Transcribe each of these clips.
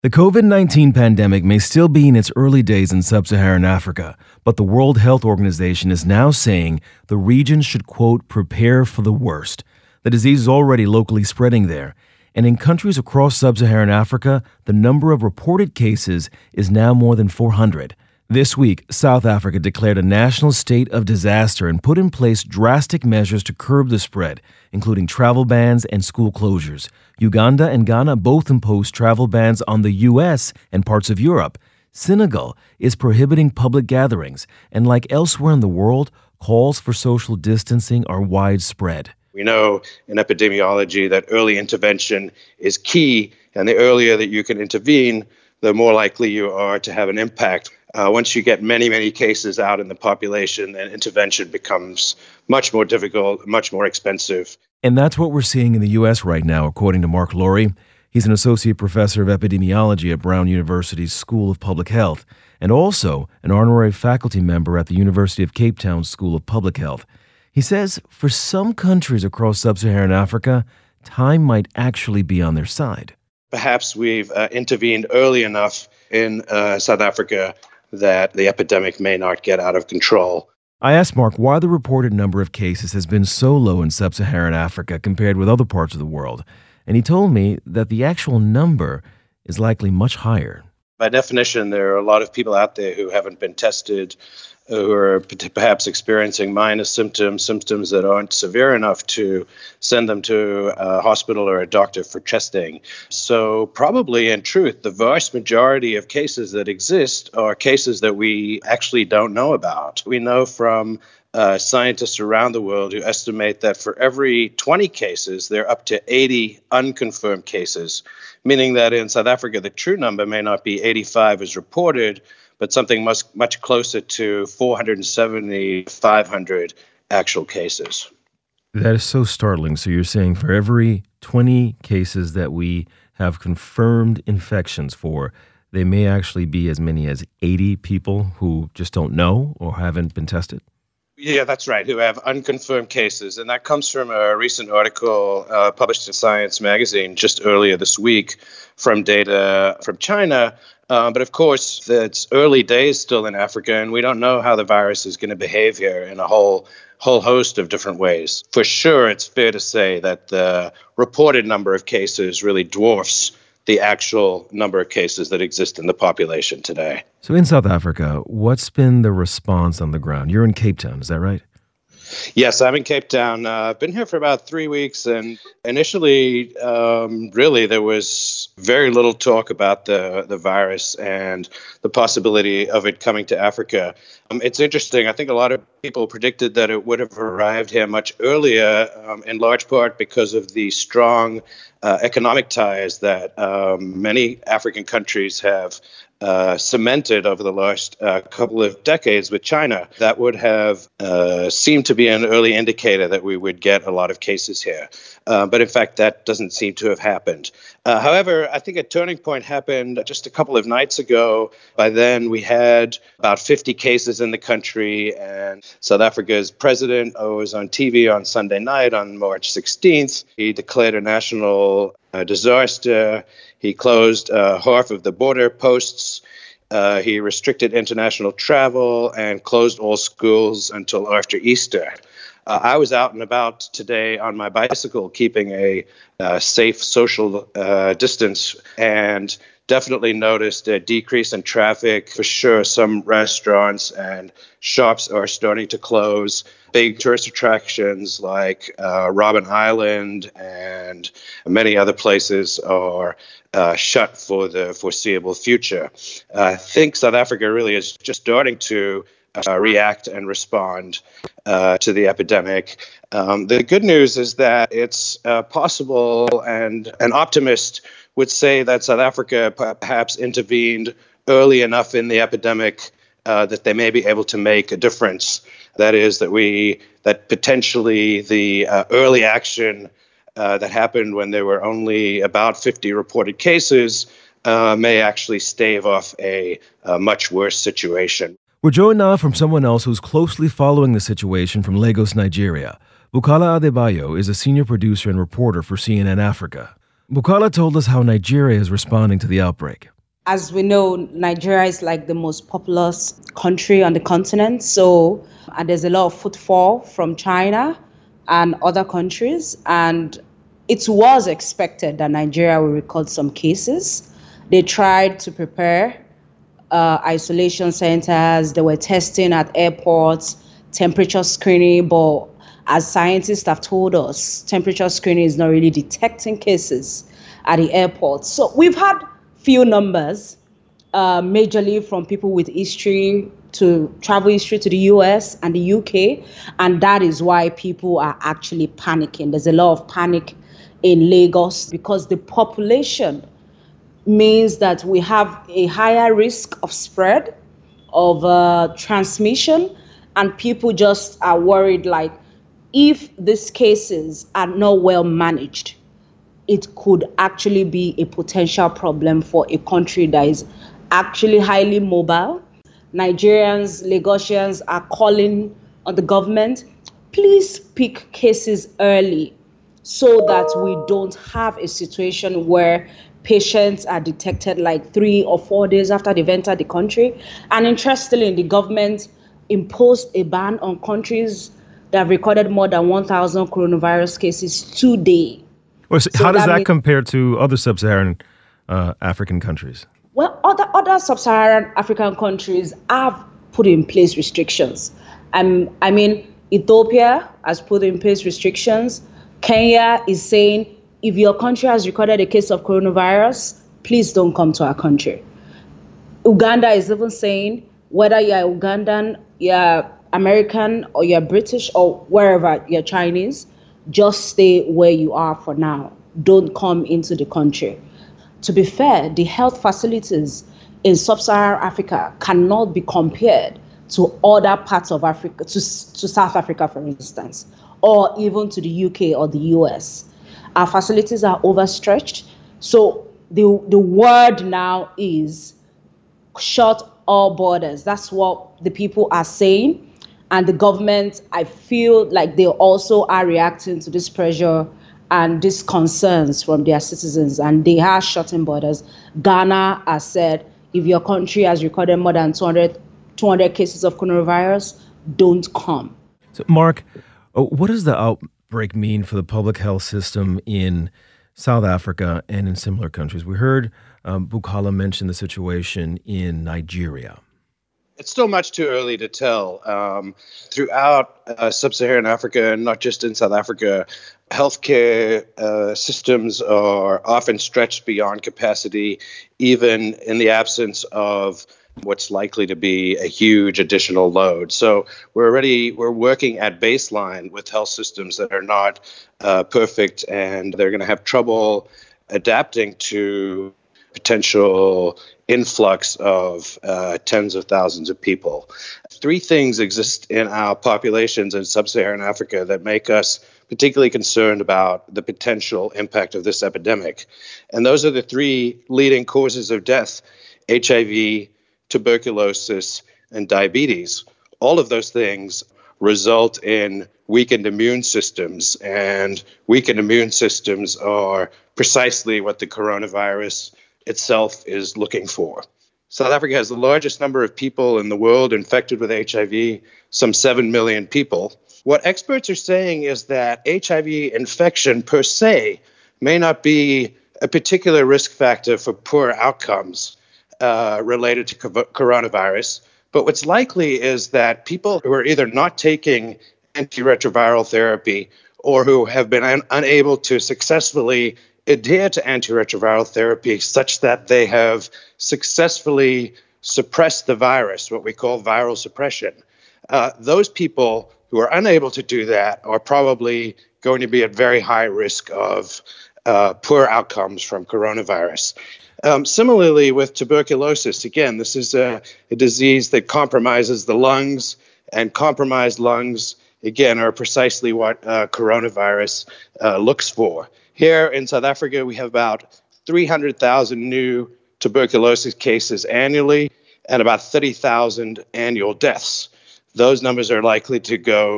The COVID-19 pandemic may still be in its early days in sub-Saharan Africa, but the World Health Organization is now saying the region should, quote, prepare for the worst. The disease is already locally spreading there, and in countries across sub-Saharan Africa, the number of reported cases is now more than 400. This week, South Africa declared a national state of disaster and put in place drastic measures to curb the spread, including travel bans and school closures. Uganda and Ghana both imposed travel bans on the U.S. and parts of Europe. Senegal is prohibiting public gatherings, and like elsewhere in the world, calls for social distancing are widespread. We know in epidemiology that early intervention is key, and the earlier that you can intervene, the more likely you are to have an impact. Once you get many cases out in the population, then intervention becomes much more difficult, much more expensive. And that's what we're seeing in the U.S. right now, according to Mark Laurie. He's an associate professor of epidemiology at Brown University's School of Public Health and also an honorary faculty member at the University of Cape Town School of Public Health. He says for some countries across sub-Saharan Africa, time might actually be on their side. Perhaps we've intervened early enough in South Africa that the epidemic may not get out of control. I asked Mark why the reported number of cases has been so low in sub-Saharan Africa compared with other parts of the world, and he told me that the actual number is likely much higher. By definition, there are a lot of people out there who haven't been tested, who are perhaps experiencing minor symptoms that aren't severe enough to send them to a hospital or a doctor for testing. So probably, in truth, the vast majority of cases that exist are cases that we actually don't know about. We know from scientists around the world who estimate that for every 20 cases, there are up to 80 unconfirmed cases, meaning that in South Africa, the true number may not be 85 as reported, but something much closer to 470, 500 actual cases. That is so startling. So you're saying for every 20 cases that we have confirmed infections for, they may actually be as many as 80 people who just don't know or haven't been tested? Yeah, that's right, who have unconfirmed cases. And that comes from a recent article published in Science magazine just earlier this week from data from China. But of course, it's early days still in Africa, and we don't know how the virus is going to behave here in a whole host of different ways. For sure, it's fair to say that the reported number of cases really dwarfs the actual number of cases that exist in the population today. So in South Africa, what's been the response on the ground? You're in Cape Town, is that right? Yes, I'm in Cape Town. I've been here for about 3 weeks, and initially, really, there was very little talk about the virus and the possibility of it coming to Africa. It's interesting. I think a lot of people predicted that it would have arrived here much earlier, in large part because of the strong economic ties that many African countries have cemented over the last couple of decades with China. That would have seemed to be an early indicator that we would get a lot of cases here. But in fact, that doesn't seem to have happened. However, I think a turning point happened just a couple of nights ago. By then, we had about 50 cases in the country, and South Africa's president was on TV on Sunday night on March 16th. He declared a national disaster. He closed half of the border posts. He restricted international travel and closed all schools until after Easter. I was out and about today on my bicycle, keeping a safe social distance, and definitely noticed a decrease in traffic. For sure, some restaurants and shops are starting to close. Big tourist attractions like Robben Island and many other places are shut for the foreseeable future. I think South Africa really is just starting to react and respond to the epidemic. The good news is that it's possible, and an optimist would say that South Africa perhaps intervened early enough in the epidemic that they may be able to make a difference. That is, that potentially the early action that happened when there were only about 50 reported cases may actually stave off a much worse situation. We're joined now from someone else who's closely following the situation from Lagos, Nigeria. Bukola Adebayo is a senior producer and reporter for CNN Africa. Bukola told us how Nigeria is responding to the outbreak. As we know, Nigeria is like the most populous country on the continent. So and there's a lot of footfall from China and other countries. And it was expected that Nigeria will record some cases. They tried to prepare isolation centers. They were testing at airports, temperature screening. But as scientists have told us, temperature screening is not really detecting cases at the airport. So we've had few numbers, majorly from people with travel history to the US and the UK. And that is why people are actually panicking. There's a lot of panic in Lagos because the population means that we have a higher risk of spread, of transmission, and people just are worried, like, if these cases are not well managed, it could actually be a potential problem for a country that is actually highly mobile. Nigerians, Lagosians are calling on the government, please pick cases early so that we don't have a situation where patients are detected like 3 or 4 days after they've entered the country. And interestingly, the government imposed a ban on countries that have recorded more than 1,000 coronavirus cases today. Well, so how does that compare to other sub-Saharan African countries? Well, other sub-Saharan African countries have put in place restrictions. I mean, Ethiopia has put in place restrictions. Kenya is saying, if your country has recorded a case of coronavirus, please don't come to our country. Uganda is even saying, whether you're Ugandan, you're American, or you're British, or wherever you're Chinese, just stay where you are for now. Don't come into the country. To be fair, the health facilities in sub-Saharan Africa cannot be compared to other parts of Africa, to South Africa, for instance, or even to the UK or the US. Our facilities are overstretched. So the word now is shut all borders. That's what the people are saying. And the government, I feel like they also are reacting to this pressure and these concerns from their citizens, and they are shutting borders. Ghana has said, if your country has recorded more than 200 cases of coronavirus, don't come. So, Mark, what does the outbreak mean for the public health system in South Africa and in similar countries? We heard Bukola mention the situation in Nigeria. It's still much too early to tell. Throughout sub-Saharan Africa, and not just in South Africa, healthcare systems are often stretched beyond capacity, even in the absence of what's likely to be a huge additional load. So we're working at baseline with health systems that are not perfect, and they're going to have trouble adapting to potential influx of tens of thousands of people. 3 things exist in our populations in sub-Saharan Africa that make us particularly concerned about the potential impact of this epidemic. And those are the 3 leading causes of death: HIV, tuberculosis, and diabetes. All of those things result in weakened immune systems, and weakened immune systems are precisely what the coronavirus itself is looking for. South Africa has the largest number of people in the world infected with HIV, some 7 million people. What experts are saying is that HIV infection per se may not be a particular risk factor for poor outcomes related to coronavirus, but what's likely is that people who are either not taking antiretroviral therapy or who have been unable to successfully adhere to antiretroviral therapy such that they have successfully suppressed the virus, what we call viral suppression. Those people who are unable to do that are probably going to be at very high risk of poor outcomes from coronavirus. Similarly, with tuberculosis, again, this is a disease that compromises the lungs, and compromised lungs, again, are precisely what coronavirus looks for. Here in South Africa, we have about 300,000 new tuberculosis cases annually and about 30,000 annual deaths. Those numbers are likely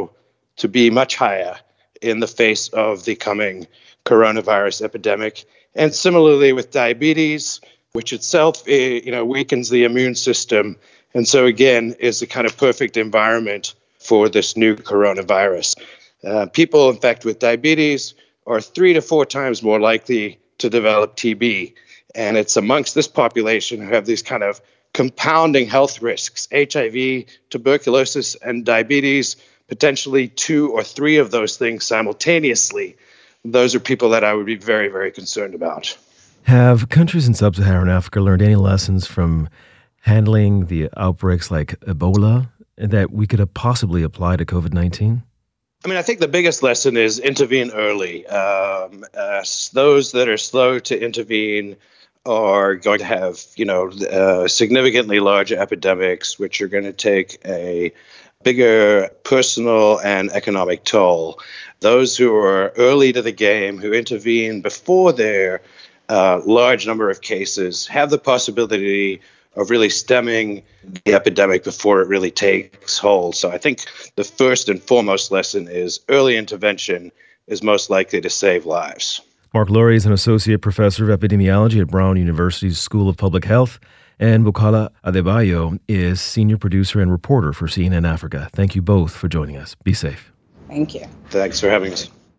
to be much higher in the face of the coming coronavirus epidemic. And similarly with diabetes, which itself weakens the immune system. And so, again, is a kind of perfect environment for this new coronavirus. People, in fact, with diabetes are 3 to 4 times more likely to develop TB. And it's amongst this population who have these kind of compounding health risks, HIV, tuberculosis, and diabetes, potentially 2 or 3 of those things simultaneously. Those are people that I would be very, very concerned about. Have countries in sub-Saharan Africa learned any lessons from handling the outbreaks like Ebola that we could possibly apply to COVID-19? I mean, I think the biggest lesson is intervene early. Those that are slow to intervene are going to have, significantly larger epidemics, which are going to take a bigger personal and economic toll. Those who are early to the game, who intervene before their large number of cases, have the possibility of really stemming the epidemic before it really takes hold. So I think the first and foremost lesson is early intervention is most likely to save lives. Mark Lowry is an associate professor of epidemiology at Brown University's School of Public Health, and Bukola Adebayo is senior producer and reporter for CNN Africa. Thank you both for joining us. Be safe. Thank you. Thanks for having us.